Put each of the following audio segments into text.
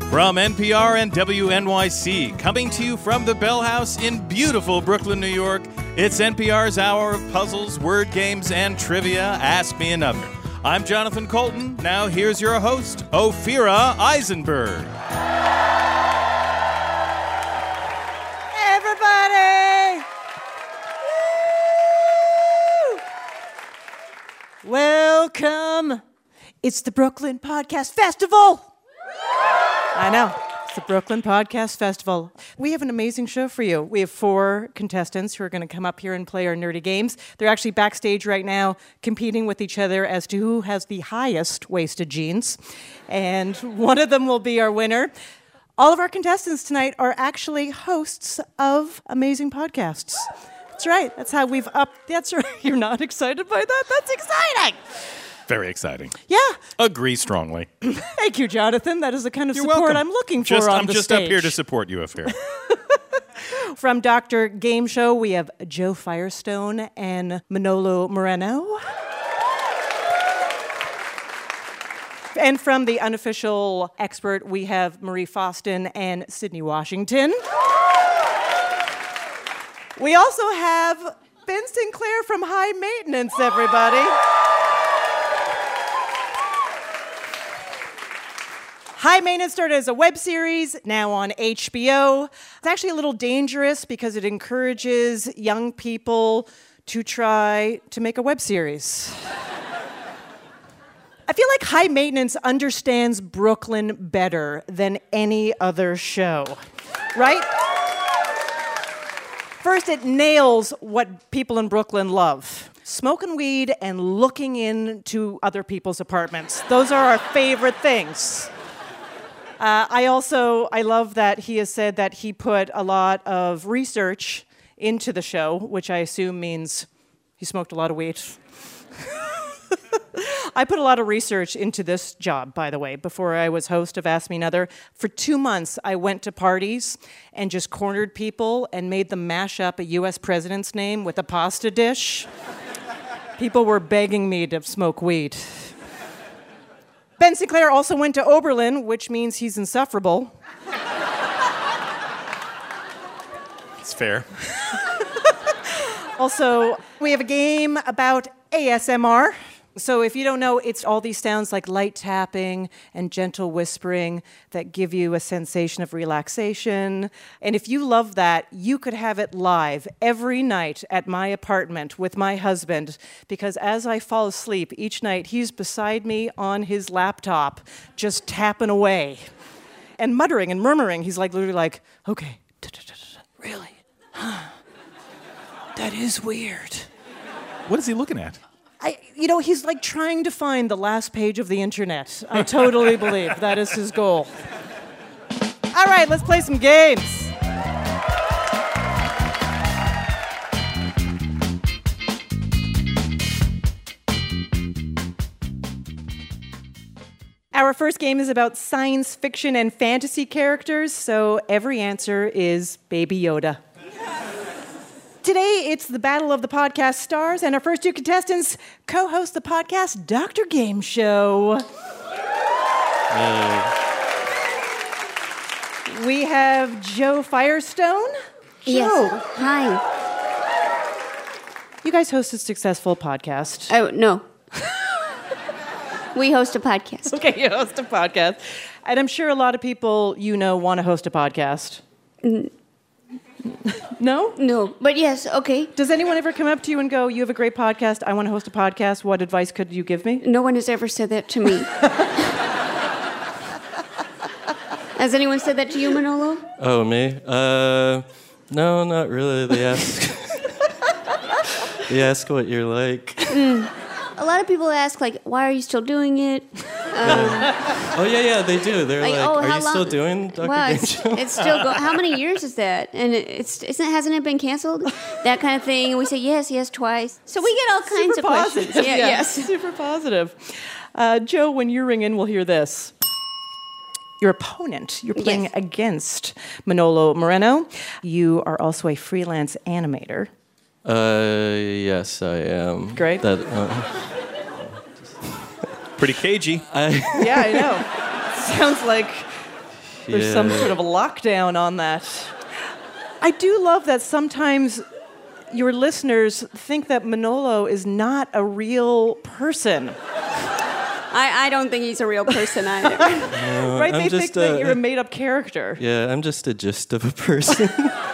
From NPR and WNYC, coming to you from the Bell House in beautiful Brooklyn, New York, it's NPR's hour of puzzles, word games, and trivia. Ask Me Another. I'm Jonathan Colton. Now here's your host, Ophira Eisenberg. Everybody! Woo! Welcome. It's the Brooklyn Podcast Festival. I know. It's the Brooklyn Podcast Festival. We have an amazing show for you. We have 4 contestants who are going to come up here and play our nerdy games. They're actually backstage right now competing with each other as to who has the highest waisted jeans. And one of them will be our winner. All of our contestants tonight are actually hosts of amazing podcasts. That's right. That's how we've upped. That's right. You're not excited by that? That's exciting. Very exciting. Yeah. Agree strongly. Thank you, Jonathan. That is the kind of You're support welcome. I'm looking for I'm the just stage. up here to support you, Ophira. From Dr. Game Show, we have Joe Firestone and Manolo Moreno. And from the unofficial expert, we have Marie Faustin and Sydney Washington. We also have Ben Sinclair from High Maintenance, everybody. High Maintenance started as a web series, now on HBO. It's actually a little dangerous because it encourages young people to try to make a web series. I feel like High Maintenance understands Brooklyn better than any other show, right? First, it nails what people in Brooklyn love. Smoking weed and looking into other people's apartments. Those are our favorite things. I love that he has said that he put a lot of research into the show, which I assume means he smoked a lot of weed. I put a lot of research into this job, by the way, before I was host of Ask Me Another. For 2 months, I went to parties and just cornered people and made them mash up a U.S. president's name with a pasta dish. People were begging me to smoke weed. Ben Sinclair also went to Oberlin, which means he's insufferable. It's fair. Also, we have a game about ASMR. So if you don't know, it's all these sounds like light tapping and gentle whispering that give you a sensation of relaxation. And if you love that, you could have it live every night at my apartment with my husband, because as I fall asleep each night, he's beside me on his laptop, just tapping away and muttering and murmuring. He's like literally like, okay, really? Huh. That is weird. What is he looking at? He's like trying to find the last page of the internet. I totally believe that is his goal. All right, let's play some games. Our first game is about science fiction and fantasy characters, so every answer is Baby Yoda. Today, it's the Battle of the Podcast Stars, and our first 2 contestants co-host the podcast Dr. Game Show. We have Joe Firestone. Yes. Joe. Hi. You guys host a successful podcast. Oh, no. We host a podcast. Okay, you host a podcast. And I'm sure a lot of people want to host a podcast. No? No, but yes, okay. Does anyone ever come up to you and go, you have a great podcast, I want to host a podcast, what advice could you give me? No one has ever said that to me. Has anyone said that to you, Manolo? Oh, me? No, not really. They ask. They ask what you're like. A lot of people ask, like, why are you still doing it? Oh, yeah, they do. They're like, oh, are how you still long? doing Dr. Wow, Game Show? it's still going. How many years is that? And hasn't it been canceled? That kind of thing. And we say, yes, twice. So we get all kinds Super of positive. questions. Yes. Super positive. Joe, when you ring in, we'll hear this. Your opponent, you're playing Yes. against Manolo Moreno. You are also a freelance animator. Yes, I am. Great. Pretty cagey. Yeah, I know. Sounds like There's some sort of lockdown on that. I do love that sometimes your listeners think that Manolo is not a real person. I don't think he's a real person either. Right? They think that you're a made-up character. Yeah, I'm just a gist of a person.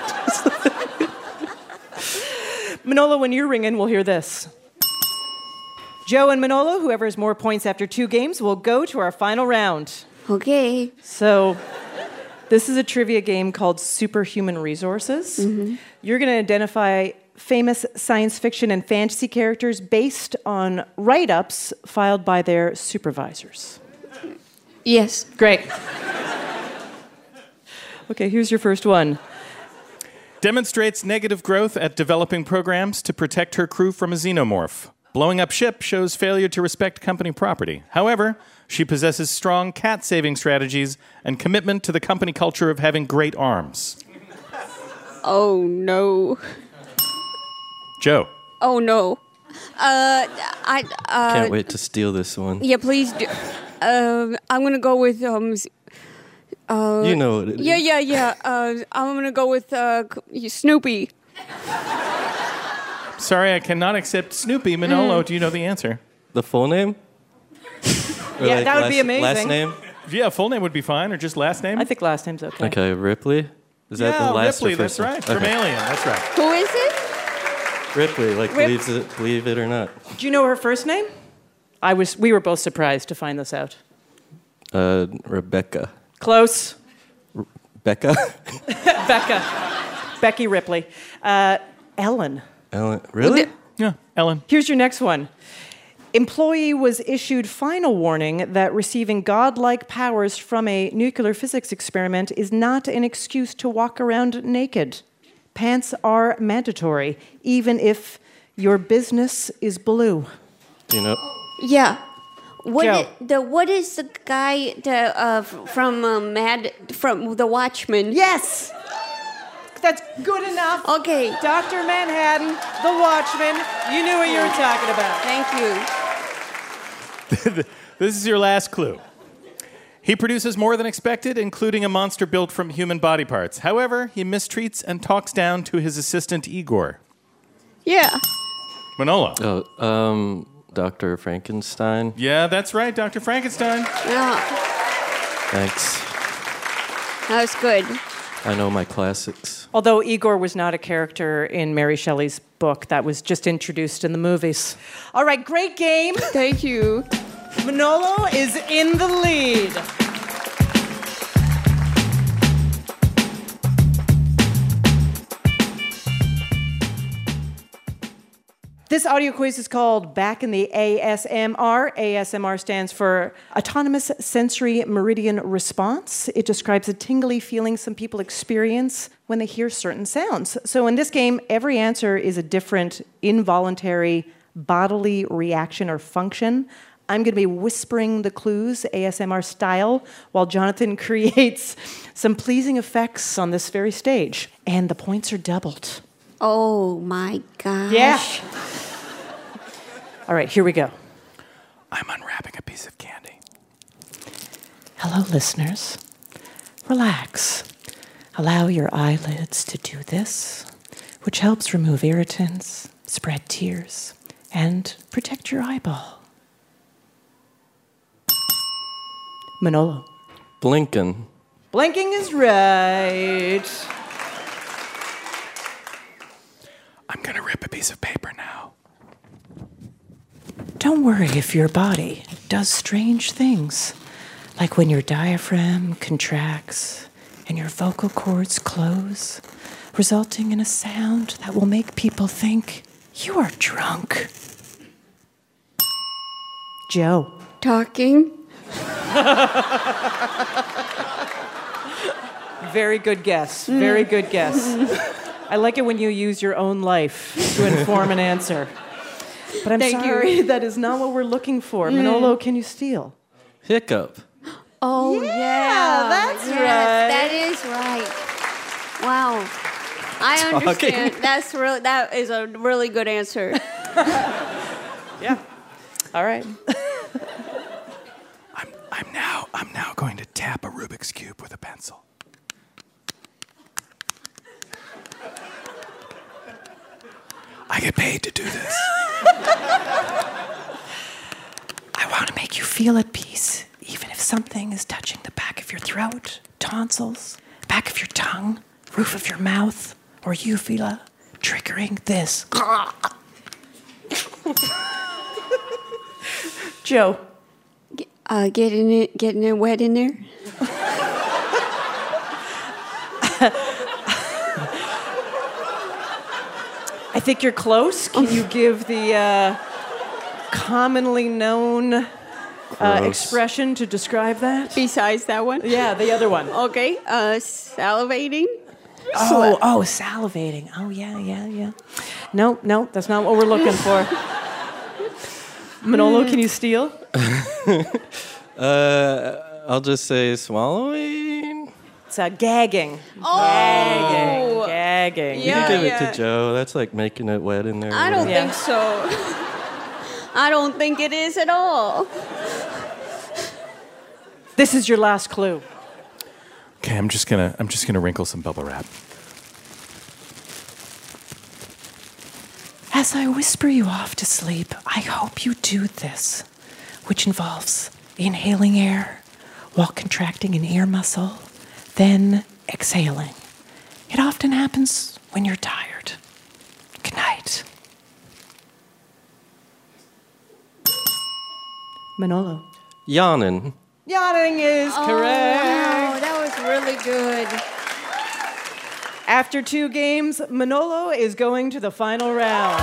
Manolo, when you're ringing, we'll hear this. Joe and Manolo, whoever has more points after 2 games, will go to our final round. Okay. So, this is a trivia game called Superhuman Resources. Mm-hmm. You're going to identify famous science fiction and fantasy characters based on write-ups filed by their supervisors. Yes. Great. Okay, here's your first one. Demonstrates negative growth at developing programs to protect her crew from a xenomorph. Blowing up ship shows failure to respect company property. However, she possesses strong cat-saving strategies and commitment to the company culture of having great arms. Oh, no. Joe. Oh, no. Can't wait to steal this one. Yeah, please do. I'm going to go with... You know what it is. Yeah. I'm going to go with Snoopy. Sorry, I cannot accept Snoopy. Manolo, do you know the answer? The full name? Or Yeah, that would be amazing. Last name? Yeah, full name would be fine, or just last name. I think last name's okay. Okay, Ripley? Is that the last Ripley, or first that's name? right. From Okay. Alien, that's right. Who is it? Ripley, like believe it or not. Do you know her first name? We were both surprised to find this out. Rebecca. Close. Becca? Becky Ripley. Ellen. Ellen. Really? Yeah, Ellen. Here's your next one. Employee was issued final warning that receiving godlike powers from a nuclear physics experiment is not an excuse to walk around naked. Pants are mandatory, even if your business is blue. Do you know? Yeah. Joe. What is the guy from The Watchmen? Yes! That's good enough. Okay. Dr. Manhattan, The Watchmen, you knew what you were talking about. Thank you. This is your last clue. He produces more than expected, including a monster built from human body parts. However, he mistreats and talks down to his assistant Igor. Yeah. Manolo. Oh, Dr. Frankenstein. Yeah, that's right, Dr. Frankenstein. Yeah. Thanks. That was good. I know my classics. Although Igor was not a character in Mary Shelley's book, that was just introduced in the movies. All right, great game. Thank you. Manolo is in the lead. This audio quiz is called Back in the ASMR. ASMR stands for Autonomous Sensory Meridian Response. It describes a tingly feeling some people experience when they hear certain sounds. So in this game, every answer is a different involuntary bodily reaction or function. I'm going to be whispering the clues ASMR style while Jonathan creates some pleasing effects on this very stage. And the points are doubled. Oh, my gosh. Yeah. All right, here we go. I'm unwrapping a piece of candy. Hello, listeners. Relax. Allow your eyelids to do this, which helps remove irritants, spread tears, and protect your eyeball. Manolo. Blinking. Blinking is right. I'm going to rip a piece of paper now. Don't worry if your body does strange things, like when your diaphragm contracts and your vocal cords close, resulting in a sound that will make people think you are drunk. Joe. Talking. Very good guess. Very good guess. I like it when you use your own life to inform an answer. But I'm sorry, that is not what we're looking for. Manolo, can you steal? Hiccup. Oh, yeah. That's yes, right. That is right. Wow. I understand. That is a really good answer. Yeah. All right. I'm now going to tap a Rubik's Cube with a pencil. I get paid to do this. I want to make you feel at peace, even if something is touching the back of your throat, tonsils, back of your tongue, roof of your mouth, or uvula, triggering this. Joe. Getting it wet in there. I think you're close. Can you give the commonly known expression to describe that? Besides that one? Yeah, the other one. Okay. Salivating. Oh, salivating. Oh, yeah. No, that's not what we're looking for. Manolo, can you steal? I'll just say swallowing. It's gagging. Oh. Gagging. You can give it to Joe. That's like making it wet in there. I don't Yeah. think so. I don't think it is at all. This is your last clue. Okay, I'm just gonna wrinkle some bubble wrap. As I whisper you off to sleep, I hope you do this, which involves inhaling air while contracting an ear muscle, then exhaling. It often happens when you're tired. Good night. Manolo. Yawning. Yawning is correct. Oh, that was really good. After 2 games, Manolo is going to the final round.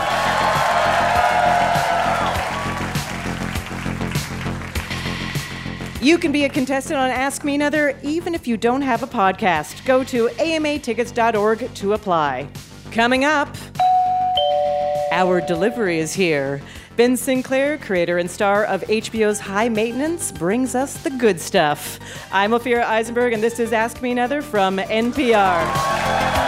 You can be a contestant on Ask Me Another even if you don't have a podcast. Go to amatickets.org to apply. Coming up, our delivery is here. Ben Sinclair, creator and star of HBO's High Maintenance, brings us the good stuff. I'm Ophira Eisenberg, and this is Ask Me Another from NPR.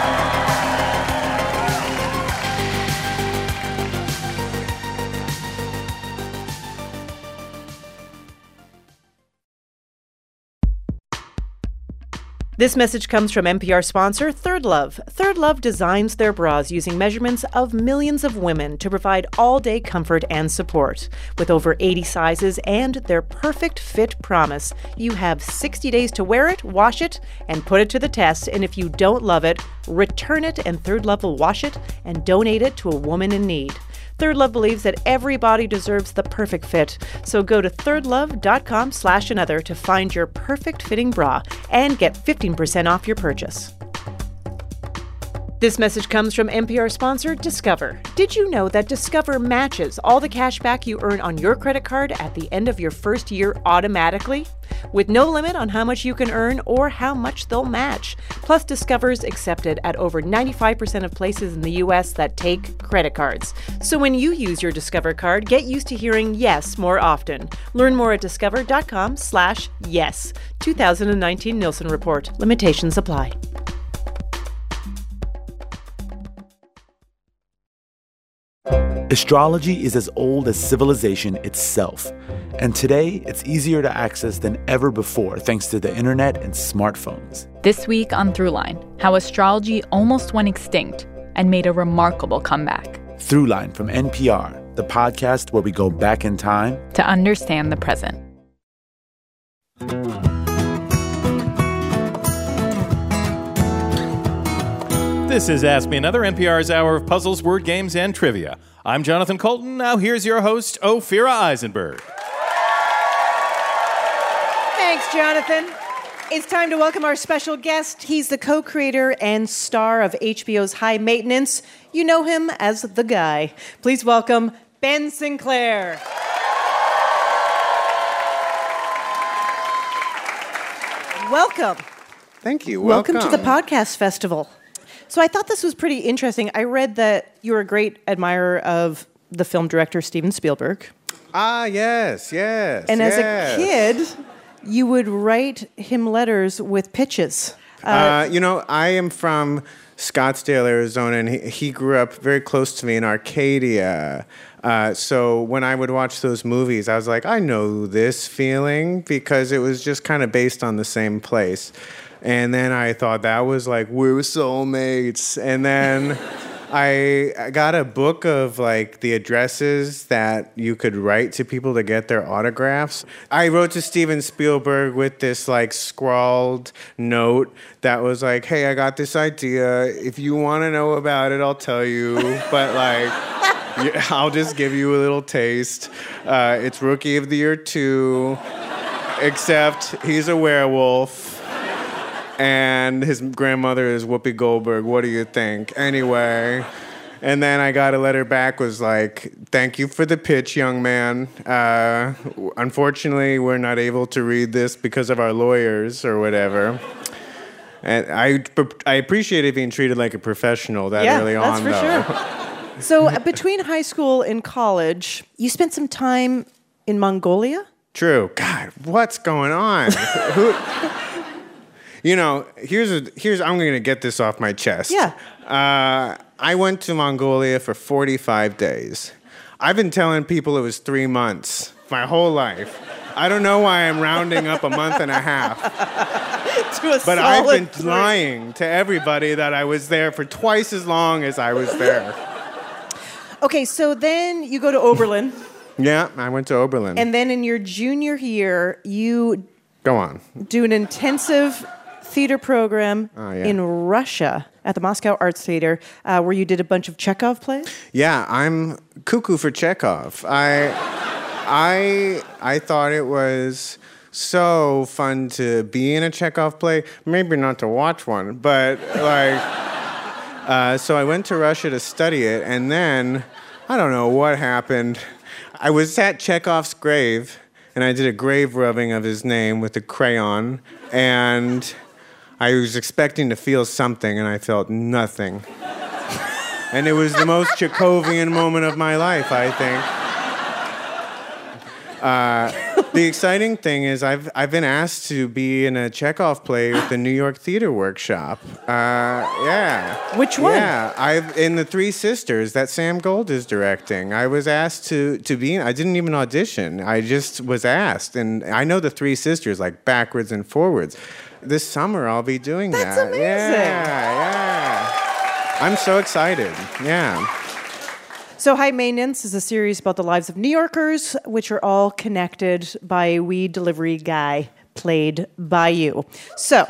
This message comes from NPR sponsor Third Love. Third Love designs their bras using measurements of millions of women to provide all-day comfort and support. With over 80 sizes and their perfect fit promise, you have 60 days to wear it, wash it, and put it to the test. And if you don't love it, return it and Third Love will wash it and donate it to a woman in need. Third Love believes that every body deserves the perfect fit. So go to thirdlove.com/another to find your perfect fitting bra and get 15% off your purchase. This message comes from NPR sponsor Discover. Did you know that Discover matches all the cash back you earn on your credit card at the end of your first year automatically? With no limit on how much you can earn or how much they'll match. Plus, Discover's accepted at over 95% of places in the U.S. that take credit cards. So when you use your Discover card, get used to hearing yes more often. Learn more at discover.com/yes. 2019 Nielsen Report. Limitations apply. Astrology is as old as civilization itself, and today it's easier to access than ever before thanks to the internet and smartphones. This week on Throughline, how astrology almost went extinct and made a remarkable comeback. Throughline from NPR, the podcast where we go back in time to understand the present. This is Ask Me Another, NPR's hour of puzzles, word games, and trivia. I'm Jonathan Colton. Now here's your host, Ophira Eisenberg. Thanks, Jonathan. It's time to welcome our special guest. He's the co-creator and star of HBO's High Maintenance. You know him as The Guy. Please welcome Ben Sinclair. Welcome. Thank you. Welcome to the Podcast Festival. So I thought this was pretty interesting. I read that you were a great admirer of the film director Steven Spielberg. Ah, yes. And as a kid, you would write him letters with pitches. I am from Scottsdale, Arizona, and he grew up very close to me in Arcadia. So when I would watch those movies, I was like, I know this feeling because it was just kind of based on the same place. And then I thought that was like, we're soulmates. And then I got a book of like the addresses that you could write to people to get their autographs. I wrote to Steven Spielberg with this like scrawled note that was like, hey, I got this idea. If you want to know about it, I'll tell you. But like, I'll just give you a little taste. It's Rookie of the Year 2, except he's a werewolf. And his grandmother is Whoopi Goldberg. What do you think? Anyway, and then I got a letter back, was like, thank you for the pitch, young man. Unfortunately, we're not able to read this because of our lawyers or whatever. And I appreciated being treated like a professional that early on, though. Yeah, that's for sure. So between high school and college, you spent some time in Mongolia? True. God, what's going on? You know, here's I'm going to get this off my chest. Yeah. I went to Mongolia for 45 days. I've been telling people it was 3 months my whole life. I don't know why I'm rounding up a month and a half. But I've been lying to everybody that I was there for twice as long as I was there. Okay, so then you go to Oberlin. Yeah, I went to Oberlin. And then in your junior year, you Go on. do an intensive theater program in Russia at the Moscow Arts Theater, where you did a bunch of Chekhov plays? Yeah, I'm cuckoo for Chekhov. I thought it was so fun to be in a Chekhov play. Maybe not to watch one, but like, so I went to Russia to study it, and then I don't know what happened. I was at Chekhov's grave, and I did a grave rubbing of his name with a crayon, and I was expecting to feel something, and I felt nothing. And it was the most Chekhovian moment of my life, I think. The exciting thing is I've been asked to be in a Chekhov play with the New York Theater Workshop. Yeah. Which one? Yeah, in The Three Sisters that Sam Gold is directing. I was asked to be in. I didn't even audition. I just was asked, and I know The Three Sisters like backwards and forwards. This summer I'll be doing that. That's amazing. Yeah. I'm so excited. Yeah. So High Maintenance is a series about the lives of New Yorkers, which are all connected by a weed delivery guy played by you. So,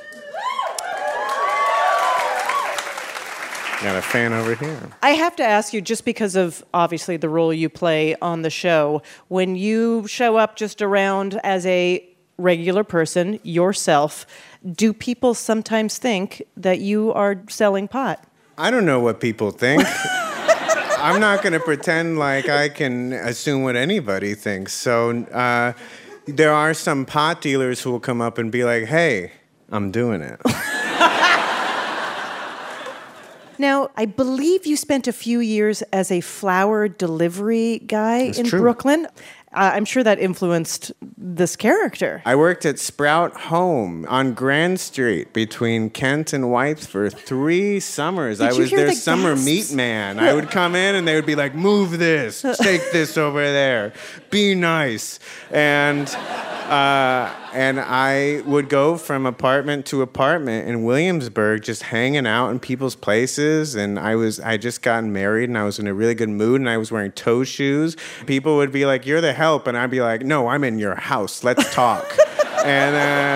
got a fan over here. I have to ask you, just because of obviously the role you play on the show, when you show up just around as a regular person, yourself, do people sometimes think that you are selling pot? I don't know what people think. I'm not going to pretend like I can assume what anybody thinks. So there are some pot dealers who will come up and be like, hey, I'm doing it. Now, I believe you spent a few years as a flower delivery guy in true. Brooklyn. I'm sure that influenced this character. I worked at Sprout Home on Grand Street between Kent and White for 3 summers. I was their summer meat man. I would come in and they would be like, move this, take this over there, be nice. And I would go from apartment to apartment in Williamsburg, just hanging out in people's places. And I just gotten married, and I was in a really good mood, and I was wearing toe shoes. People would be like, "You're the help," and I'd be like, "No, I'm in your house. Let's talk." and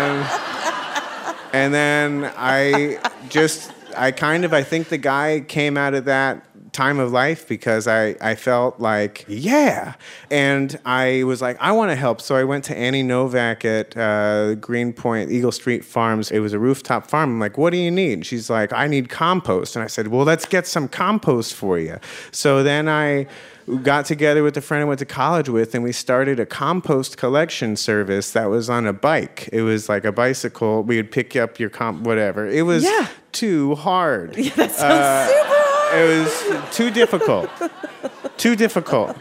then I think the guy came out of that time of life because I felt like, yeah. And I was like, I want to help. So I went to Annie Novak at Greenpoint, Eagle Street Farms. It was a rooftop farm. I'm like, what do you need? She's like, I need compost. And I said, well, let's get some compost for you. So then I got together with a friend I went to college with, and we started a compost collection service that was on a bike. It was like a bicycle. We would pick up your whatever. It was too hard. Yeah, that sounds super hard. It was too difficult. Too difficult.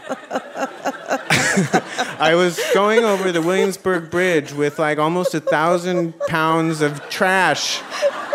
I was going over the Williamsburg Bridge with like almost 1,000 pounds of trash.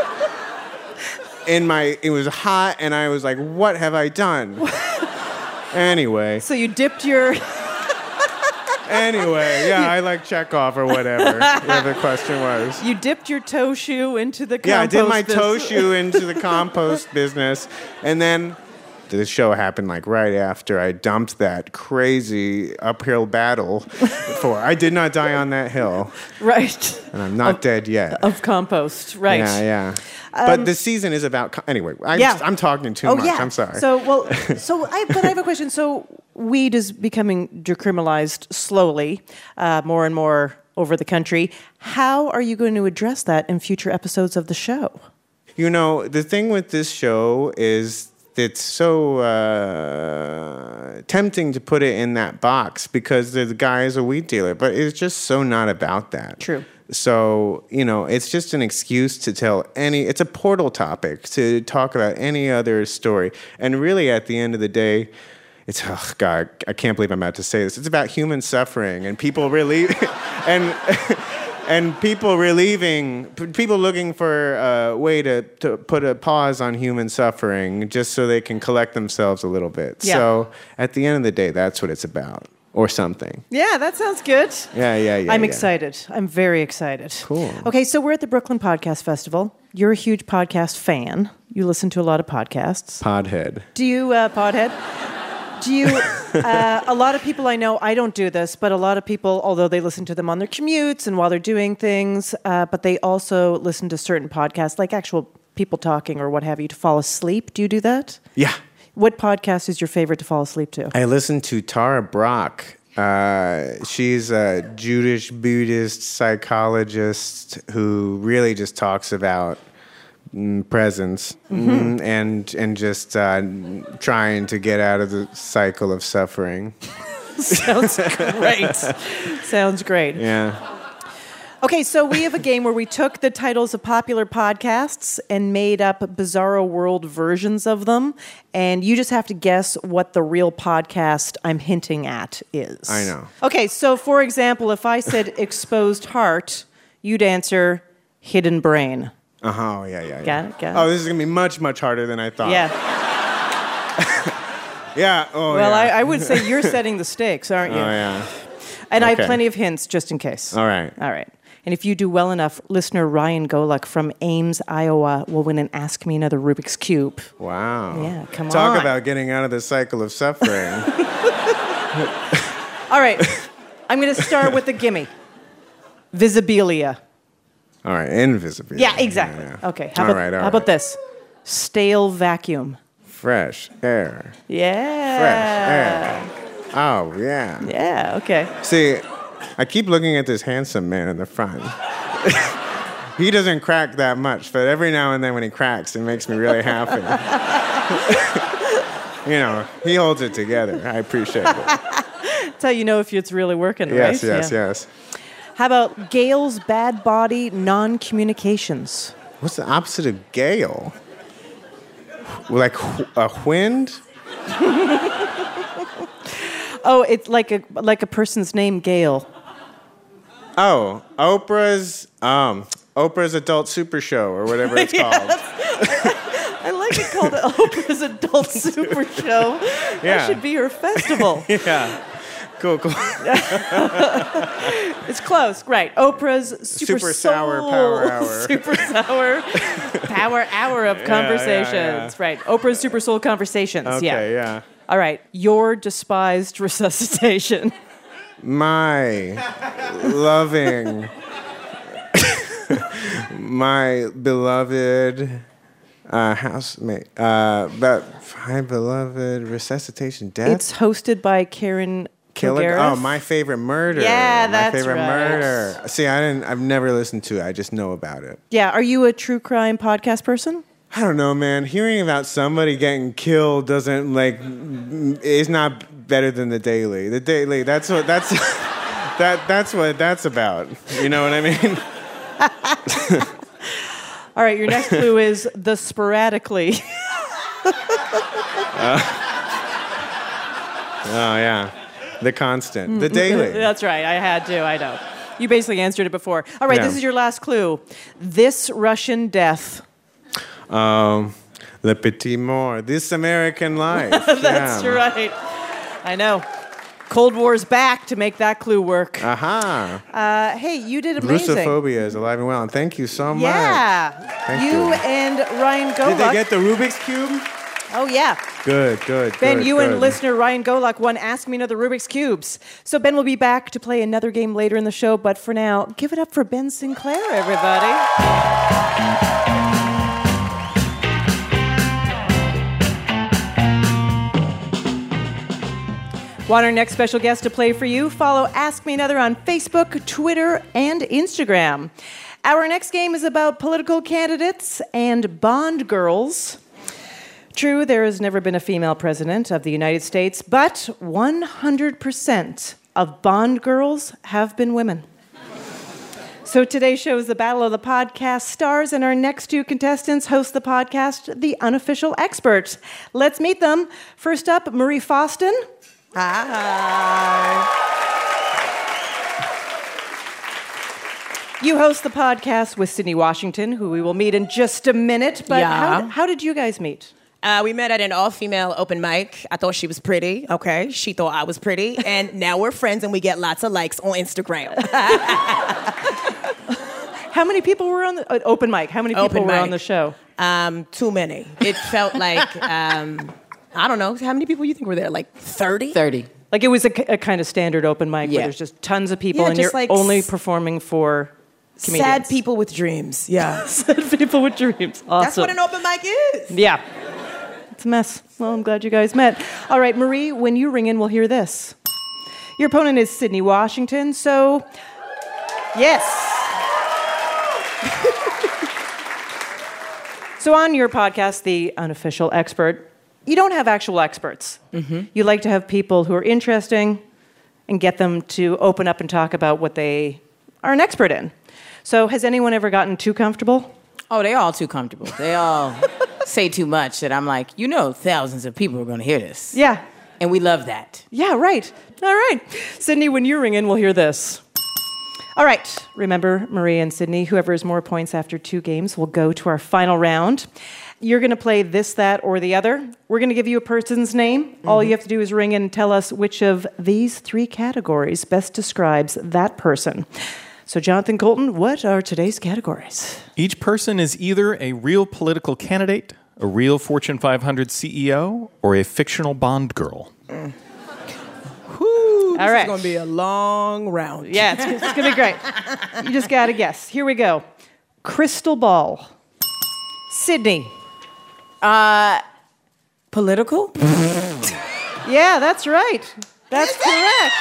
It was hot, and I was like, what have I done? Anyway. So you dipped your... Anyway, yeah, I like Chekhov or whatever. The question was. You dipped your toe shoe into the compost Yeah, I did my business. toe shoe into the compost business. And then the show happened like right after I dumped that crazy uphill battle I did not die on that hill. Right. And I'm not dead yet. Of compost, right. Yeah. But the season is about... Anyway, I'm talking too much. Yeah. I'm sorry. But I have a question. So weed is becoming decriminalized slowly, more and more over the country. How are you going to address that in future episodes of the show? You know, the thing with this show is it's so tempting to put it in that box because the guy is a weed dealer, but it's just so not about that. True. So, you know, it's just an excuse to tell it's a portal topic to talk about any other story. And really, at the end of the day, it's, oh God, I can't believe I'm about to say this. It's about human suffering and people and people looking for a way to put a pause on human suffering just so they can collect themselves a little bit. Yeah. So at the end of the day, that's what it's about. Or something. Yeah, that sounds good. Yeah. I'm excited. I'm very excited. Cool. Okay, so we're at the Brooklyn Podcast Festival. You're a huge podcast fan. You listen to a lot of podcasts. Podhead. Do you, Podhead? Do you, a lot of people I know, I don't do this, but a lot of people, although they listen to them on their commutes and while they're doing things, but they also listen to certain podcasts, like actual people talking or what have you, to fall asleep. Do you do that? Yeah. What podcast is your favorite to fall asleep to? I listened to Tara Brach. She's a Jewish Buddhist psychologist who really just talks about presence and just trying to get out of the cycle of suffering. Sounds great. Sounds great. Yeah. Okay, so we have a game where we took the titles of popular podcasts and made up bizarro world versions of them, and you just have to guess what the real podcast I'm hinting at is. I know. Okay, so for example, if I said exposed heart, you'd answer hidden brain. Oh, yeah. Got it? Oh, this is going to be much, much harder than I thought. Yeah. Yeah. Oh, Well, yeah. I would say you're setting the stakes, aren't you? Oh, yeah. And I have Okay. plenty of hints just in case. All right. All right. And if you do well enough, listener Ryan Goluk from Ames, Iowa, will win an Ask Me Another Rubik's Cube. Wow. Yeah, come on. Talk about getting out of the cycle of suffering. All right. I'm going to start with the gimme. Visibilia. All right. Invisibility. Yeah, exactly. Yeah. Okay. All right. How about this? Stale vacuum. Fresh air. Yeah. Fresh air. Oh, yeah. Yeah, okay. See, I keep looking at this handsome man in the front. He doesn't crack that much, but every now and then when he cracks, it makes me really happy. You know, he holds it together. I appreciate it. That's how you know if it's really working, Yes, right? yes. How about Gail's Bad Body Non-Communications? What's the opposite of gale? Like a wind? Oh, it's like a person's name, Gail. Oh, Oprah's Adult Super Show or whatever it's called. I like it called Oprah's Adult Super Show. Yeah. That should be her festival. Yeah. Cool. It's close, right? Oprah's Super Sour Soul. Power Hour. Super Sour Power Hour of Conversations. yeah. Right. Oprah's Super Soul Conversations. Okay, yeah. All right. Your despised resuscitation. My loving, my beloved housemate, my beloved resuscitation death. It's hosted by Karen Kilgariff. Oh, My Favorite Murder. Yeah, that's My Favorite right. Murder. See, I've never listened to it. I just know about it. Yeah. Are you a true crime podcast person? I don't know, man. Hearing about somebody getting killed doesn't is not better than The Daily. The Daily. That's what that's about. You know what I mean? All right. Your next clue is the sporadically. Oh yeah, The Constant. The Daily. That's right. I had to. I know. You basically answered it before. All right. Yeah. This is your last clue. This Russian death. Le Petit Mort. This American Life. That's Yeah. right. I know. Cold War's back to make that clue work. Aha. Hey, you did amazing. Russophobia is alive and well, and thank you so much. Yeah. Thank you you. and Ryan Goluk. Did they get the Rubik's Cube? Oh, yeah. Good. Ben, good, you good. and listener Ryan Goluk won Ask Me Another Rubik's Cubes. So Ben will be back to play another game later in the show, but for now, give it up for Ben Sinclair, everybody. Want our next special guest to play for you? Follow Ask Me Another on Facebook, Twitter, and Instagram. Our next game is about political candidates and Bond girls. True, there has never been a female president of the United States, but 100% of Bond girls have been women. So today's show is the Battle of the Podcast Stars, and our next two contestants host the podcast, The Unofficial Expert. Let's meet them. First up, Marie Faustin. Hi. You host the podcast with Sydney Washington, who we will meet in just a minute. But how did you guys meet? We met at an all-female open mic. I thought she was pretty. Okay, she thought I was pretty, and now we're friends, and we get lots of likes on Instagram. How many people were on the open mic? How many people were on the show? Too many. It felt like I don't know. How many people you think were there? Like 30? 30. Like it was a kind of standard open mic where there's just tons of people, and you're like only performing for comedians. Sad people with dreams. Yeah. Sad people with dreams. Awesome. That's what an open mic is. Yeah. It's a mess. Well, I'm glad you guys met. All right, Marie, when you ring in, we'll hear this. Your opponent is Sydney Washington, so yes. So on your podcast, The Unofficial Expert, you don't have actual experts. Mm-hmm. You like to have people who are interesting and get them to open up and talk about what they are an expert in. So has anyone ever gotten too comfortable? Oh, they're all too comfortable. They all say too much that I'm like, thousands of people are going to hear this. Yeah. And we love that. Yeah, right. All right. Sydney, when you ring in, we'll hear this. All right. Remember, Marie and Sydney, whoever has more points after 2 games will go to our final round. You're going to play this, that, or the other. We're going to give you a person's name. Mm-hmm. All you have to do is ring in and tell us which of these 3 categories best describes that person. So, Jonathan Colton, what are today's categories? Each person is either a real political candidate, a real Fortune 500 CEO, or a fictional Bond girl. All right. This is going to be a long round. Yeah, it's going to be great. You just got to guess. Here we go. Crystal ball. Sydney. Political? Yeah, that's right. That's correct.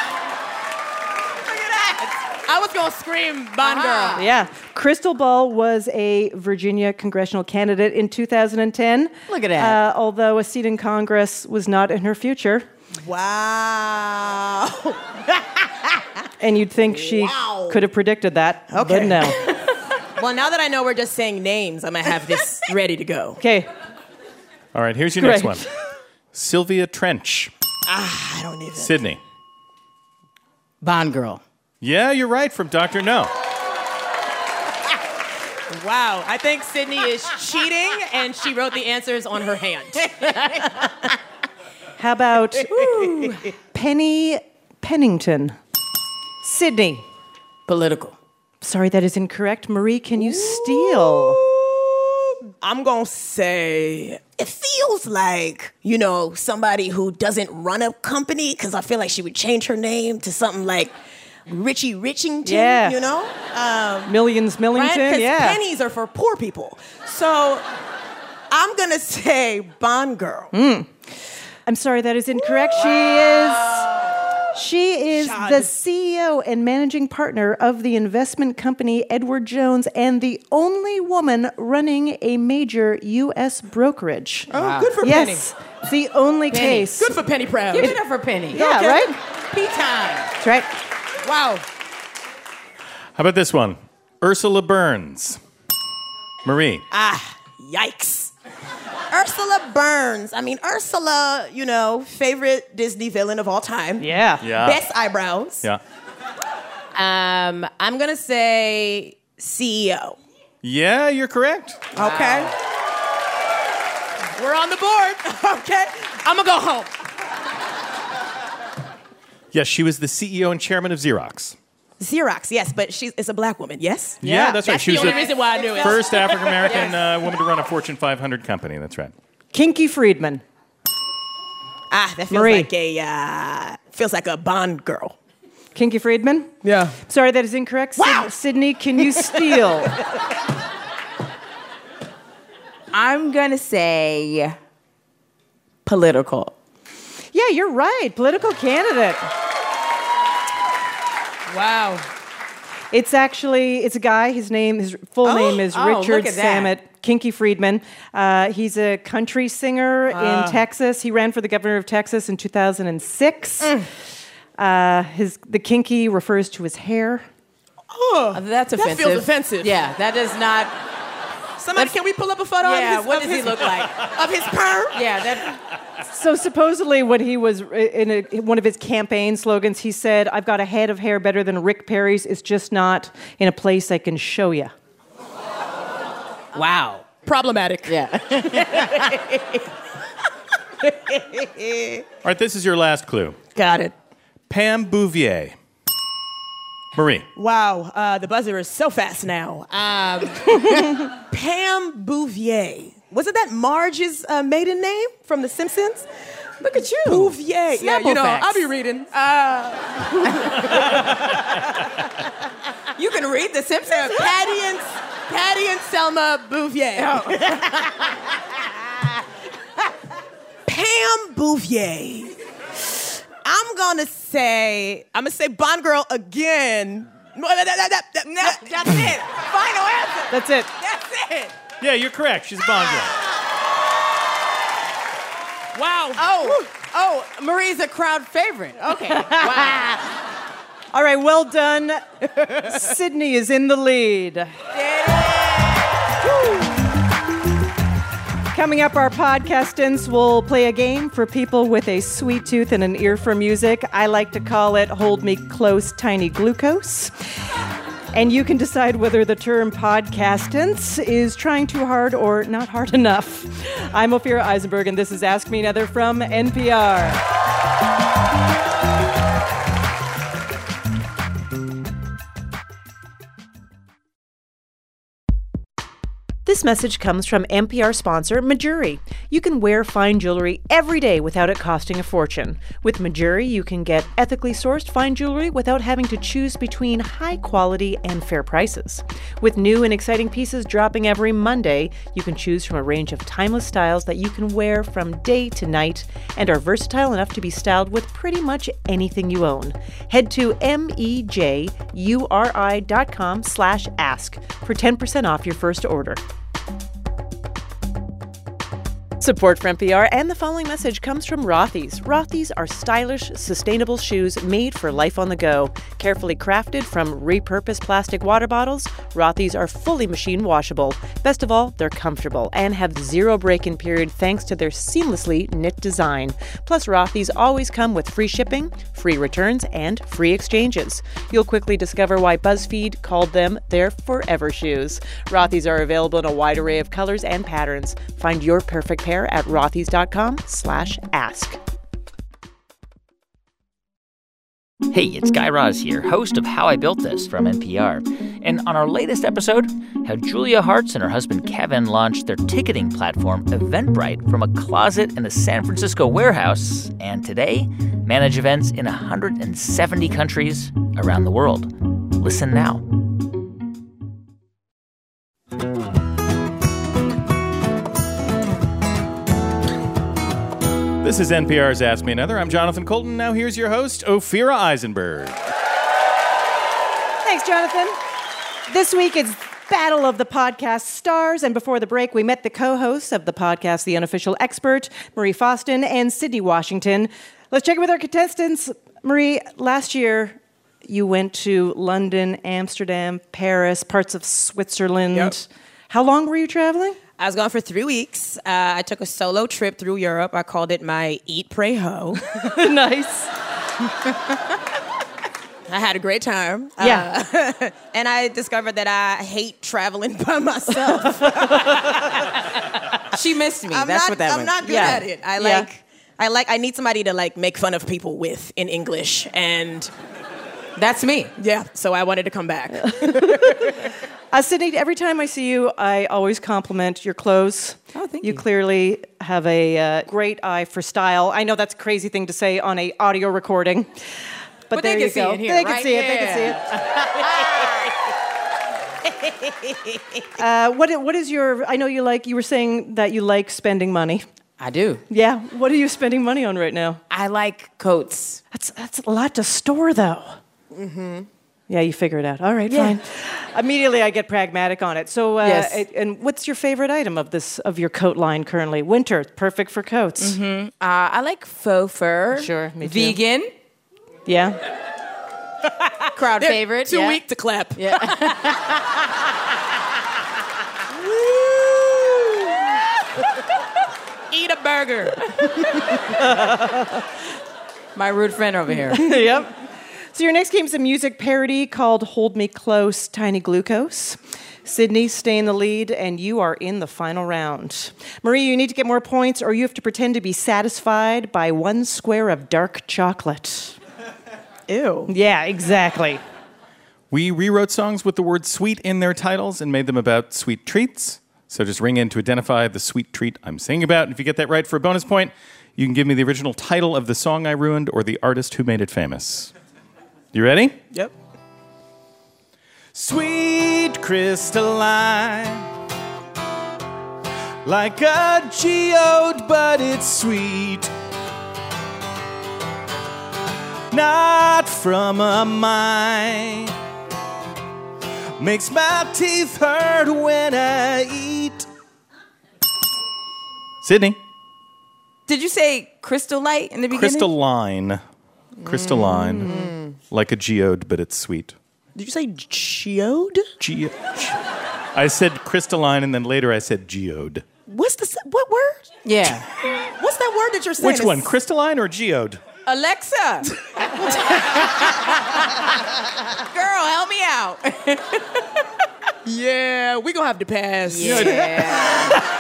I was going to scream Bond girl. Yeah. Crystal Ball was a Virginia congressional candidate in 2010. Look at that. Although a seat in Congress was not in her future. Wow. And you'd think she could have predicted that. Okay. But no. Well, now that I know we're just saying names, I'm going to have this ready to go. Okay. All right, here's your next one. Sylvia Trench. I don't need it. Sydney. Bond girl. Yeah, you're right, from Dr. No. Wow, I think Sydney is cheating, and she wrote the answers on her hand. How about Penny Pennington? Sydney. Political. Sorry, that is incorrect. Marie, can you steal? I'm going to say it feels like, somebody who doesn't run a company, because I feel like she would change her name to something like Richie Richington, Millions Millington, right? Because pennies are for poor people. So I'm going to say Bond girl. I'm sorry, that is incorrect. She is the CEO and managing partner of the investment company Edward Jones and the only woman running a major U.S. brokerage. Oh, good for Yes, it's the only case. Good for Penny Proud. Give it up for Penny. Yeah, Okay. right? Pea time. That's right. Wow. How about this one? Ursula Burns. Marie. Yikes. Ursula Burns. I mean, Ursula, favorite Disney villain of all time. Yeah. Best eyebrows. Yeah. I'm going to say CEO. Yeah, you're correct. Okay. We're on the board. Okay. I'm going to go home. Yes, she was the CEO and chairman of Xerox. Xerox, yes, but it's a black woman, yes? Yeah, that's right. She was the only reason why I knew it. First African-American woman to run a Fortune 500 company. That's right. Kinky Friedman. That feels Marie. feels like a Bond girl. Kinky Friedman? Yeah. Sorry, that is incorrect. Wow. Sydney, can you steal? I'm going to say political. Yeah, you're right. Political candidate. Wow. It's a guy. His full name is Richard look at that. Samet. Kinky Friedman. He's a country singer in Texas. He ran for the governor of Texas in 2006. The kinky refers to his hair. Oh, that's offensive. That feels offensive. Yeah, that does not. Somebody, can we pull up a photo of what does he look like? Of his perm? Yeah, So supposedly when he was in one of his campaign slogans, he said, "I've got a head of hair better than Rick Perry's. It's just not in a place I can show you." Wow. Problematic. Yeah. All right, this is your last clue. Got it. Pam Bouvier. Marie. Wow, the buzzer is so fast now. Pam Bouvier. Wasn't that Marge's maiden name from The Simpsons? Look at you. Bouvier. Snapple Yeah, facts. I'll be reading. You can read The Simpsons. Patty and Selma Bouvier. Pam Bouvier. I'm gonna say Bond girl again. That's it. Final answer. That's it. That's it. Yeah, you're correct. She's a Bond girl. Wow. Oh, Marie's a crowd favorite. Okay. Wow. All right, well done. Sydney is in the lead. Coming up, our podcastants will play a game for people with a sweet tooth and an ear for music. I like to call it Hold Me Close, Tiny Glucose. And you can decide whether the term podcastants is trying too hard or not hard enough. I'm Ophira Eisenberg, and this is Ask Me Another from NPR. This message comes from NPR sponsor Mejuri. You can wear fine jewelry every day without it costing a fortune. With Mejuri, you can get ethically sourced fine jewelry without having to choose between high quality and fair prices. With new and exciting pieces dropping every Monday, you can choose from a range of timeless styles that you can wear from day to night and are versatile enough to be styled with pretty much anything you own. Head to mejuri.com/ask for 10% off your first order. Support for NPR and the following message comes from Rothy's. Rothy's are stylish, sustainable shoes made for life on the go. Carefully crafted from repurposed plastic water bottles, Rothy's are fully machine washable. Best of all, they're comfortable and have zero break-in period thanks to their seamlessly knit design. Plus, Rothy's always come with free shipping, free returns, and free exchanges. You'll quickly discover why BuzzFeed called them their forever shoes. Rothy's are available in a wide array of colors and patterns. Find your perfect pair at rothys.com/ask. Hey, it's Guy Raz here, host of How I Built This from NPR. And on our latest episode, how Julia Hartz and her husband Kevin launched their ticketing platform Eventbrite from a closet in a San Francisco warehouse, and today manage events in 170 countries around the world. Listen now. This is NPR's Ask Me Another. I'm Jonathan Colton. Now here's your host, Ophira Eisenberg. Thanks, Jonathan. This week it's Battle of the Podcast Stars, and before the break, we met the co-hosts of the podcast, The Unofficial Expert, Marie Faustin and Sydney Washington. Let's check in with our contestants. Marie, last year you went to London, Amsterdam, Paris, parts of Switzerland. Yep. How long were you traveling? I was gone for 3 weeks. I took a solo trip through Europe. I called it my Eat, Pray, Ho. Nice. I had a great time. Yeah. And I discovered that I hate traveling by myself. She missed me. I'm That's not, what that I'm was. not good Yeah. at it. I I need somebody to like make fun of people with in English, and That's me. yeah, so I wanted to come back. Sydney, every time I see you, I always compliment your clothes. Oh, thank You you. clearly have a great eye for style. I know that's a crazy thing to say on a audio recording, but there they you can see go. it here, They can right? see it. They can see it. What is your? I know you were saying that you like spending money. I do. Yeah. What are you spending money on right now? I like coats. That's a lot to store, though. Mm-hmm. Yeah, you figure it out. All right, fine. Immediately, I get pragmatic on it. So, Yes. And what's your favorite item of your coat line currently? Winter, perfect for coats. Mm-hmm. I like faux fur. Sure, me too. Vegan. Yeah. Crowd favorite. Too yeah. weak to clap. Yeah. Eat a burger. My rude friend over here. Yep. So your next game is a music parody called Hold Me Close, Tiny Glucose. Sydney, stay in the lead, and you are in the final round. Marie, you need to get more points, or you have to pretend to be satisfied by 1 square of dark chocolate. Ew. Yeah, exactly. We rewrote songs with the word sweet in their titles and made them about sweet treats. So just ring in to identify the sweet treat I'm singing about. And if you get that right for a bonus point, you can give me the original title of the song I ruined or the artist who made it famous. You ready? Yep. Sweet crystalline, like a geode, but it's sweet. Not from a mine, makes my teeth hurt when I eat. Sydney. Did you say crystal light in the beginning? Crystalline. Crystalline. Like a geode, but it's sweet. Did you say geode? I said crystalline, and then later I said geode. What word? Yeah. What's that word that you're saying? Which one, crystalline or geode? Alexa. Girl, help me out. Yeah, we gonna have to pass. Yeah.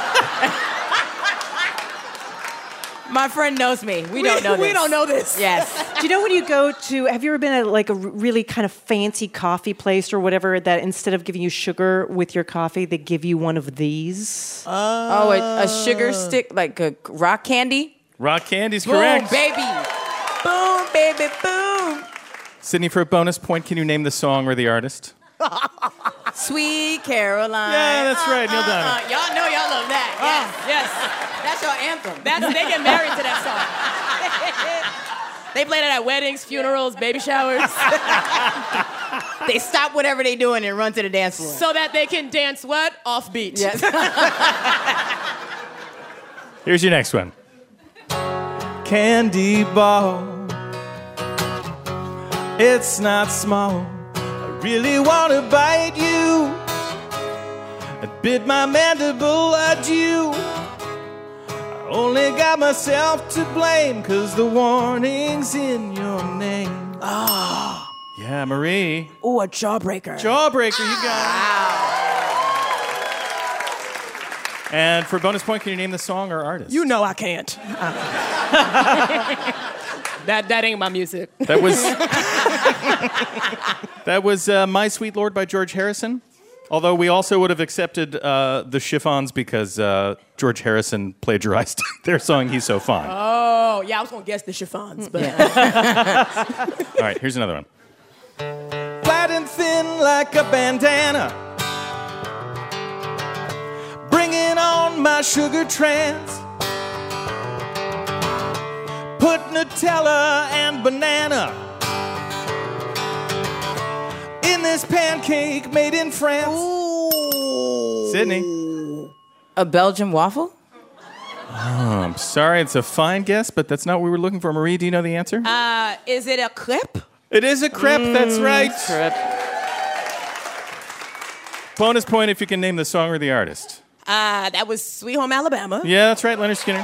My friend knows me. We don't know this. We don't know this. Yes. Do you know when you go to, have you ever been at like a really kind of fancy coffee place or whatever that instead of giving you sugar with your coffee, they give you one of these? Oh, a sugar stick, like a rock candy? Rock candy's Boom, correct. baby. Boom, baby, boom. Sydney, for a bonus point, can you name the song or the artist? Sweet Caroline. Yeah, that's right, Neil Diamond. Y'all know y'all love that. Yes. That's your anthem. They get married to that song. They played it at weddings, funerals, baby showers, They stop whatever they doing and run to the dance floor. so that they can dance what? Offbeat. Yes. Here's your next one. Candy ball. It's not small. I really want to bite you. I bit my mandible adieu. I only got myself to blame, 'cause the warning's in your name. Oh. Yeah, Marie. Ooh, a jawbreaker. Jawbreaker, you got it. And for a bonus point, can you name the song or artist? You know I can't. That ain't my music. That was My Sweet Lord by George Harrison. Although we also would have accepted the Chiffons because George Harrison plagiarized their song He's So Fine. Oh, yeah, I was gonna guess the Chiffons, but All right, here's another one. Flat and thin like a bandana, bringing on my sugar trance. Put Nutella and banana in this pancake made in France. Ooh. Sydney. A Belgian waffle? Oh, I'm sorry, it's a fine guess, but that's not what we were looking for. Marie, do you know the answer? Is it a crepe? It is a crepe, that's right. Crepe. Bonus point if you can name the song or the artist. That was Sweet Home Alabama. Yeah, that's right, Leonard Skinner.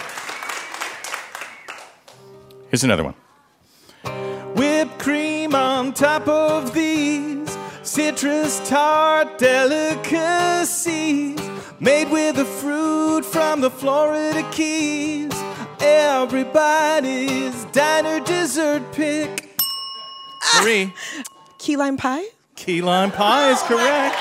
Here's another one. Whipped cream on top of these citrus tart delicacies made with the fruit from the Florida Keys. Everybody's diner dessert pick. Marie. Key lime pie? Key lime pie is correct.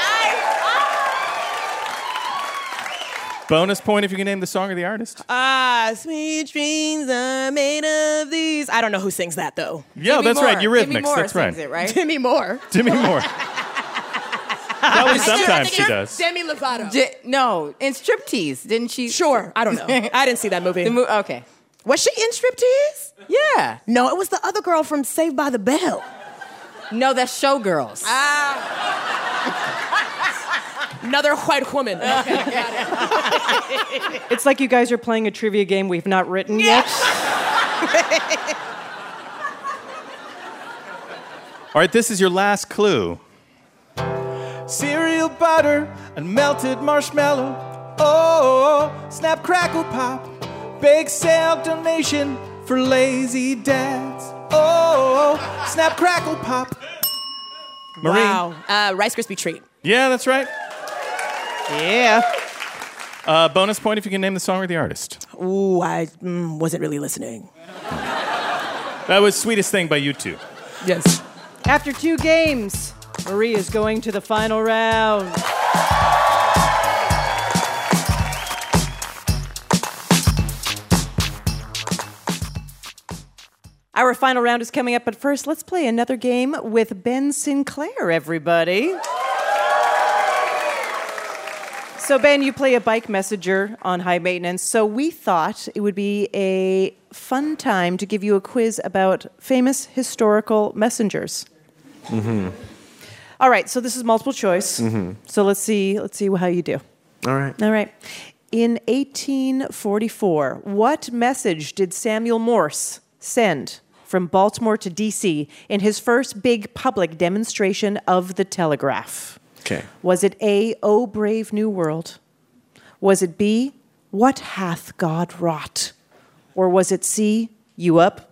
Bonus point if you can name the song or the artist. Sweet dreams are made of these. I don't know who sings that, though. Yeah, that's right. Eurythmics. That's right. It, right? Demi Moore. Demi Moore. Probably sometimes she does. Demi Lovato. No, in Striptease, didn't she? Sure. I don't know. I didn't see that movie. Okay. Was she in Striptease? Yeah. No, it was the other girl from Saved by the Bell. No, that's Showgirls. Another white woman. Okay, got it. It's like you guys are playing a trivia game we've not written yet. All right, this is your last clue. Cereal butter and melted marshmallow. Oh, snap, crackle, pop. Bake sale donation for lazy dads. Oh, snap, crackle, pop. Marie. Wow. Rice Krispie treat. Yeah, that's right. Yeah. Bonus point if you can name the song or the artist. Ooh, I wasn't really listening. That was Sweetest Thing by U2. Yes. After 2 games, Marie is going to the final round. Our final round is coming up, but first, let's play another game with Ben Sinclair, everybody. So, Ben, you play a bike messenger on High Maintenance, so we thought it would be a fun time to give you a quiz about famous historical messengers. Mm-hmm. All right, so this is multiple choice. Mm-hmm. So let's see how you do. All right. All right. In 1844, what message did Samuel Morse send from Baltimore to D.C. in his first big public demonstration of the telegraph? Okay. Was it A, O brave new world? Was it B, what hath God wrought? Or was it C, you up?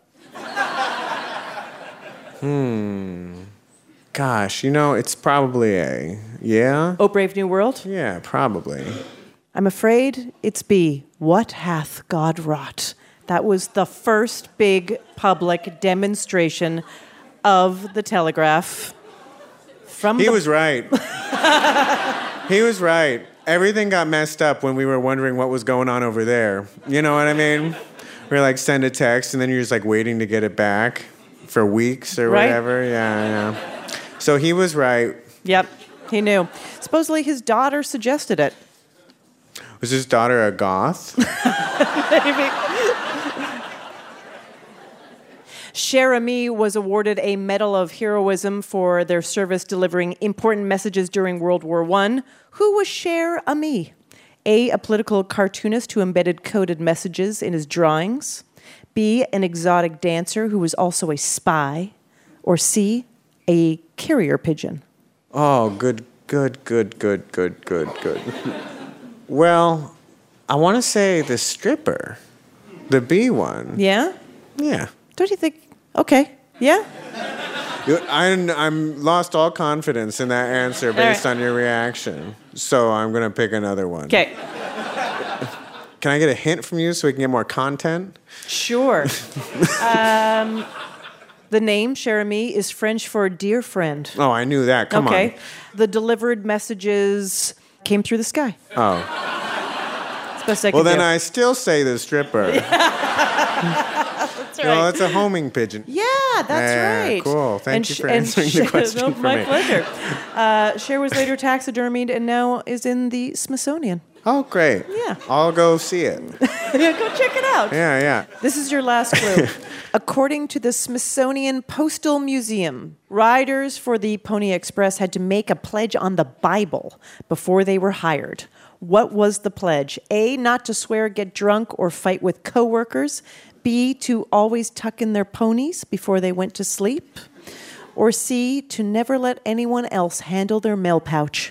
Gosh, it's probably A. Yeah? O brave new world? Yeah, probably. I'm afraid it's B, what hath God wrought? That was the first big public demonstration of the telegraph. He was right. He was right. Everything got messed up when we were wondering what was going on over there. You know what I mean? We were like, send a text, and then you're just like waiting to get it back for weeks or whatever. Yeah. So he was right. Yep, he knew. Supposedly his daughter suggested it. Was his daughter a goth? Maybe. Cher Ami was awarded a Medal of Heroism for their service delivering important messages during World War I. Who was Cher Ami? A political cartoonist who embedded coded messages in his drawings. B, an exotic dancer who was also a spy. Or C, a carrier pigeon. Oh, good. Well, I want to say the stripper. The B one. Yeah? Yeah. Don't you think? Okay. Yeah? I'm lost all confidence in that answer based on your reaction. So I'm going to pick another one. Okay. Can I get a hint from you so we can get more content? Sure. The name, Cher Ami, is French for dear friend. Oh, I knew that. Come on. The delivered messages came through the sky. Oh. That's the best I well, could then do. I still say the stripper. That's right. No, it's a homing pigeon. Yeah, that's right. Cool. Thank you for answering the question for my me. pleasure. Cher was later taxidermied and now is in the Smithsonian. Oh, great. Yeah. I'll go see it. Yeah, go check it out. Yeah. This is your last clue. According to the Smithsonian Postal Museum, riders for the Pony Express had to make a pledge on the Bible before they were hired. What was the pledge? A, not to swear, get drunk, or fight with coworkers. B, to always tuck in their ponies before they went to sleep. Or C, to never let anyone else handle their mail pouch.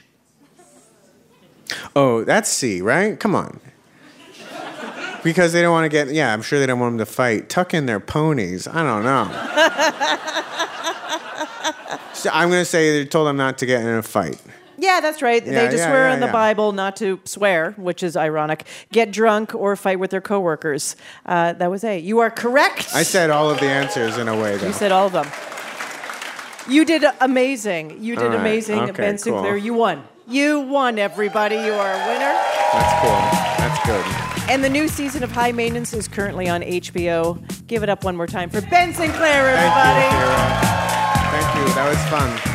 Oh, that's C, right? Come on. Because they don't want to get, I'm sure they don't want them to fight. Tuck in their ponies. I don't know. So I'm going to say they told them not to get in a fight. Yeah, that's right. Yeah, They just yeah, swear yeah, in the yeah. Bible not to swear, which is ironic. Get drunk or fight with their coworkers. That was A. You are correct. I said all of the answers in a way, though. You said all of them. You did amazing. You did All right. amazing, Okay, Ben Sinclair. cool. You won. You won, everybody. You are a winner. That's cool. That's good. And the new season of High Maintenance is currently on HBO. Give it up one more time for Ben Sinclair, everybody. Thank you. That was fun.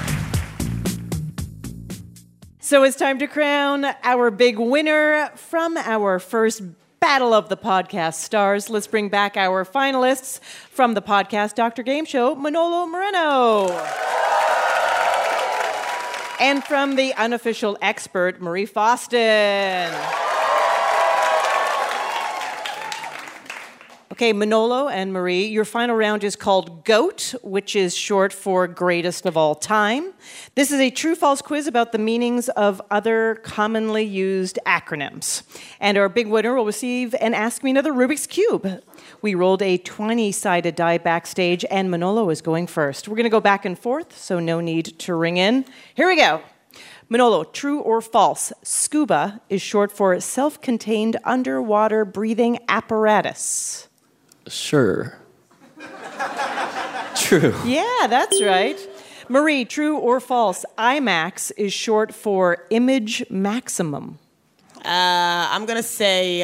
So it's time to crown our big winner from our first Battle of the Podcast Stars. Let's bring back our finalists from the podcast Dr. Game Show, Manolo Moreno. And from the unofficial expert, Marie Faustin. Okay, Manolo and Marie, your final round is called GOAT, which is short for Greatest of All Time. This is a true-false quiz about the meanings of other commonly used acronyms. And our big winner will receive an Ask Me Another Rubik's Cube. We rolled a 20-sided die backstage, and Manolo is going first. We're going to go back and forth, so no need to ring in. Here we go. Manolo, true or false? SCUBA is short for self-contained underwater breathing apparatus. Sure. True. Yeah, that's right. Marie, true or false? IMAX is short for Image Maximum. I'm going to say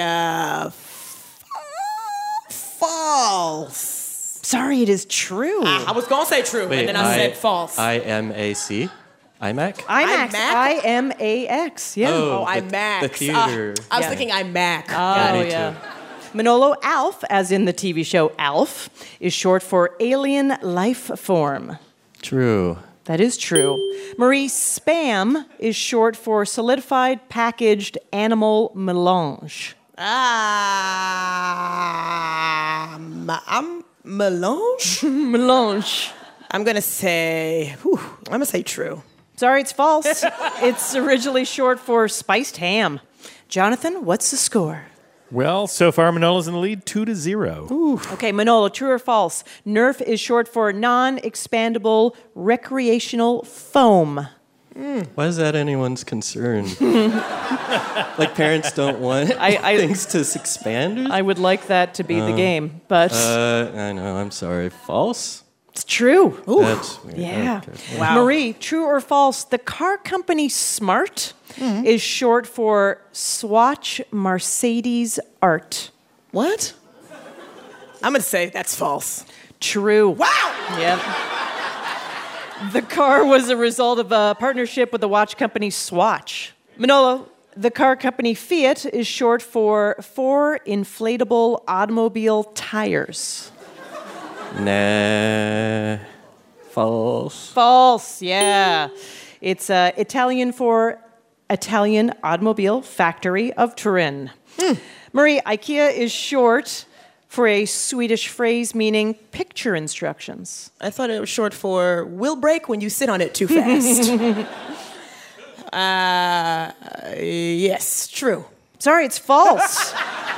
false. Sorry, it is true. I was going to say true, and then I said false. IMAC? IMAC? IMAX. IMAX. Yeah. Oh, the IMAX. theater. I was thinking IMAC. Oh, yeah. Manolo, ALF, as in the TV show ALF, is short for Alien Life Form. True. That is true. Marie, SPAM is short for Solidified Packaged Animal Melange. I'm melange? Melange. I'm going to say true. Sorry, it's false. It's originally short for Spiced Ham. Jonathan, what's the score? Well, so far Manolo's in the lead 2-0. Ooh. Okay, Manolo, true or false? NERF is short for non-expandable recreational foam. Why is that anyone's concern? Like parents don't want things to expand? I would like that to be the game, but... I know, I'm sorry. False? It's true. Ooh. That's weird. Yeah. Okay. Wow. Marie, true or false? The car company Smart is short for Swatch Mercedes Art. What? I'm going to say that's false. True. Wow! Yep. The car was a result of a partnership with the watch company Swatch. Manolo, the car company Fiat is short for 4 inflatable automobile tires. Nah. False. False, yeah. It's Italian for Italian Automobile Factory of Turin. Marie, IKEA is short for a Swedish phrase meaning picture instructions. I thought it was short for will break when you sit on it too fast. Yes, true. Sorry, it's false.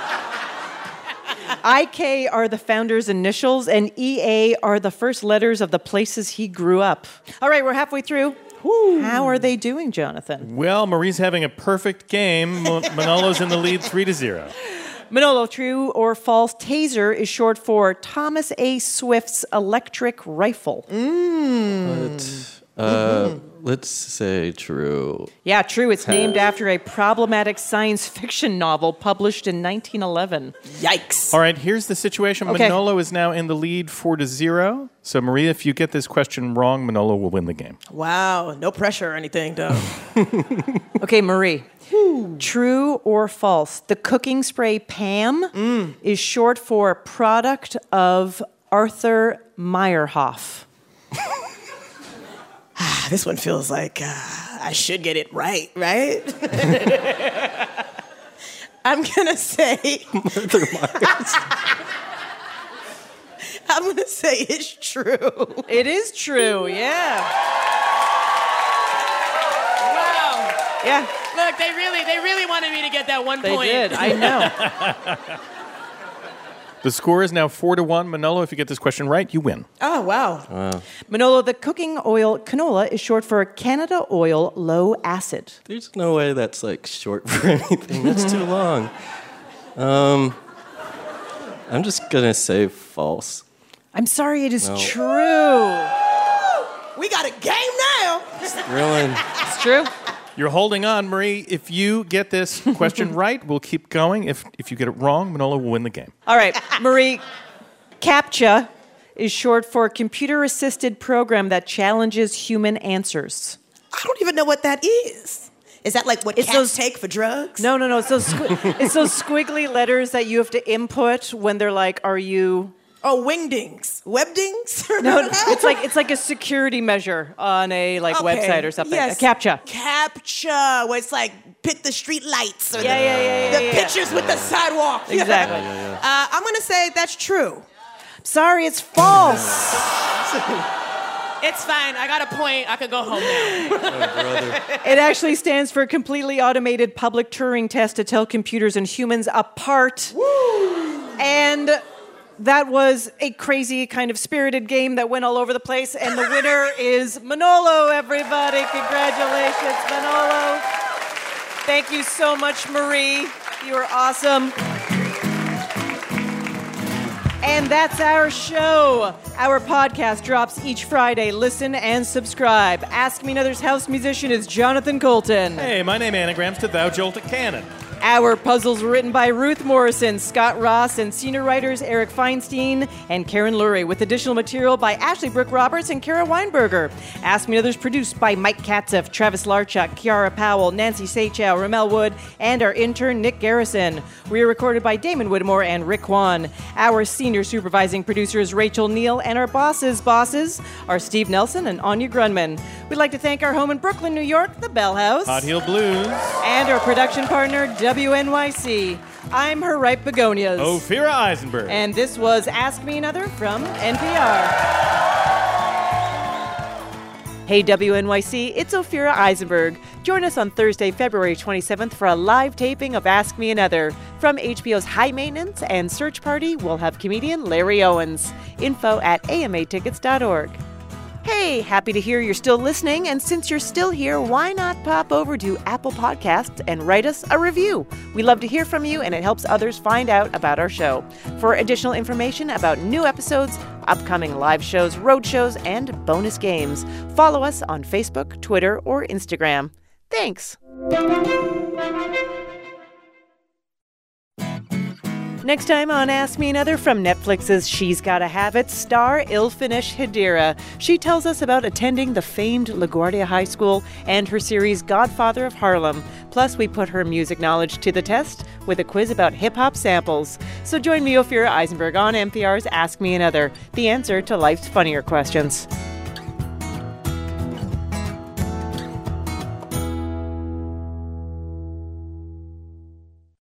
IK are the founder's initials, and EA are the first letters of the places he grew up. All right, we're halfway through. How are they doing, Jonathan? Well, Marie's having a perfect game. Manolo's in the lead 3-0. Manolo, true or false? Taser is short for Thomas A. Swift's electric rifle. Let's say true. Yeah, true. It's named after a problematic science fiction novel published in 1911. Yikes. All right, here's the situation. Okay. Manolo is now in the lead 4-0. So, Maria, if you get this question wrong, Manolo will win the game. Wow, no pressure or anything, though. Okay, Marie. True or false? The cooking spray Pam is short for product of Arthur Meyerhoff. This one feels like I should get it right? I'm going to say... I'm going to say it's true. It is true, yeah. Wow. Yeah. Look, they really wanted me to get that 1 They point. did, I know. The score is now 4-1. Manolo, if you get this question right, you win. Oh, wow. Manolo, the cooking oil canola is short for Canada Oil Low Acid. There's no way that's like short for anything. That's too long. I'm just gonna say false. I'm sorry, it is true. We got a game now. Really? It's true. You're holding on, Marie. If you get this question right, we'll keep going. If you get it wrong, Manolo will win the game. All right, Marie, CAPTCHA is short for computer-assisted program that challenges human answers. I don't even know what that is. Is that like what cats take for drugs? No. It's those squiggly letters that you have to input when they're like, are you... Oh, wingdings, webdings. No, it's like a security measure on a website or something. Yes. A CAPTCHA. CAPTCHA, where it's like pick the street lights or the yeah. pictures with the sidewalk. Exactly. I'm gonna say that's true. Sorry, it's false. It's fine. I got a point. I could go home now. It actually stands for completely automated public Turing test to tell computers and humans apart. Woo! And that was a crazy kind of spirited game that went all over the place. And the winner is Manolo, everybody. Congratulations, Manolo. Thank you so much, Marie. You are awesome. And that's our show. Our podcast drops each Friday. Listen and subscribe. Ask Me Another's house musician is Jonathan Colton. Hey, my name anagrams to Thou Jolted Cannon. Our puzzles were written by Ruth Morrison, Scott Ross, and senior writers Eric Feinstein and Karen Lurie, with additional material by Ashley Brooke Roberts and Kara Weinberger. Ask Me Another's produced by Mike Katzeff, Travis Larchuk, Kiara Powell, Nancy Seychow, Ramel Wood, and our intern Nick Garrison. We are recorded by Damon Whittemore and Rick Kwan. Our senior supervising producer is Rachel Neal, and our bosses are Steve Nelson and Anya Grunman. We'd like to thank our home in Brooklyn, New York, the Bell House. Hot Heel Blues. And our production partner, WNYC. I'm her ripe begonias. Ophira Eisenberg. And this was Ask Me Another from NPR. Hey WNYC, it's Ophira Eisenberg. Join us on Thursday, February 27th for a live taping of Ask Me Another. From HBO's High Maintenance and Search Party, we'll have comedian Larry Owens. Info at amatickets.org. Hey, happy to hear you're still listening, and since you're still here, why not pop over to Apple Podcasts and write us a review? We love to hear from you, and it helps others find out about our show. For additional information about new episodes, upcoming live shows, road shows, and bonus games, follow us on Facebook, Twitter, or Instagram. Thanks. Next time on Ask Me Another, from Netflix's She's Gotta Have It star Ilfinish Hadira. She tells us about attending the famed LaGuardia High School and her series Godfather of Harlem. Plus, we put her music knowledge to the test with a quiz about hip-hop samples. So join me, Ophira Eisenberg, on NPR's Ask Me Another, the answer to life's funnier questions.